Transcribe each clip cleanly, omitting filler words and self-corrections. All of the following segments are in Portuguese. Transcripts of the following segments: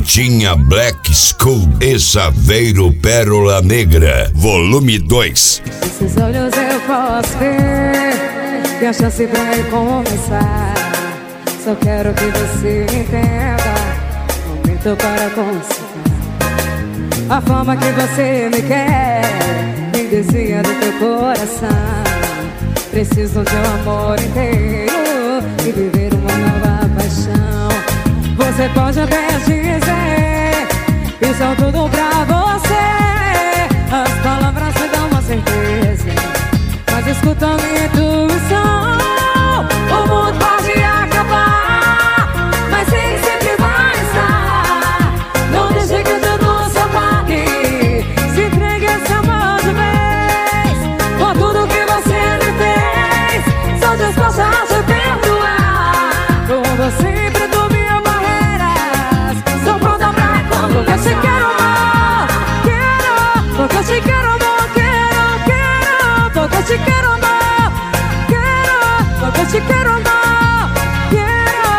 Vitinha Black School e Saveiro Pérola Negra, volume 2. Esses olhos eu posso ver, e a chance pra recomeçar. Só quero que você me entenda, momento para consertar. A forma que você me quer, me desvia do teu coração. Preciso de um amor inteiro e viver uma nova paixão. Você pode até dizer, isso é tudo pra você. As palavras me dão uma certeza, mas escuta a minha intuição. O mundo pode acabar, mas ele sempre vai estar. Não deixe que tudo se apague, se entregue esse amor de vez. Por tudo que você me fez, sou disposta a te perdoar. Com você predomina barreiras, sou pronta pra quando eu te quero amar. Quero, porque eu te quero amor. Quero, porque eu te quero amar. Quero, porque eu te quero amar. Quero.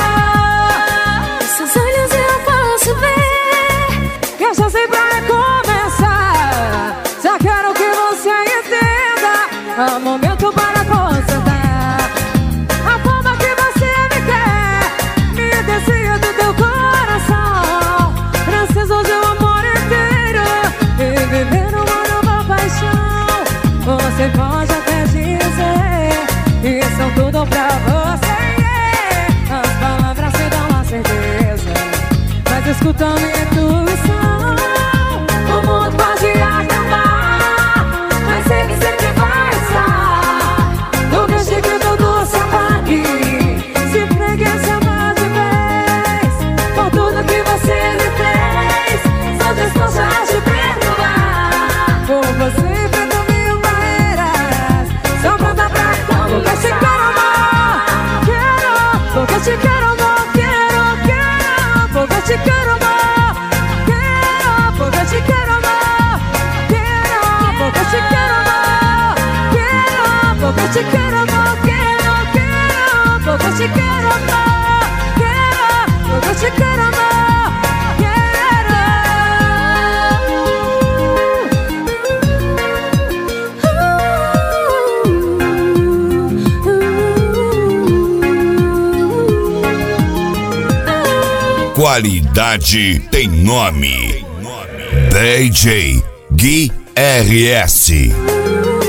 Esses olhos eu posso ver, que eu já sei pra recomeçar. Já quero que você entenda, há um momento para consertar. A forma que você me quer, me desvia do teu coração. Preciso de um amor inteiro e viver uma nova paixão. Você pode até dizer, isso é tudo pra você. As palavras me dão uma certeza, mas escuta a minha intuição. O mundo pode acabar, mas ele sempre vai estar. Não deixe que tudo se apague, se entregue esse amor de vez. Por tudo que você me fez, sou disposta a te perdoar. Por você predomino barreiras, sou pronta pra quando eu te quero amar. Quero, porque eu te quero amor. Quero, porque eu te quero amar. Quero, porque eu te quero amar. Quero, porque eu te quero amar. Quero, porque eu te quero amar. Quero, porque eu te quero amar. Quero, porque eu te quero amar. Qualidade tem nome. DJ Gui RS.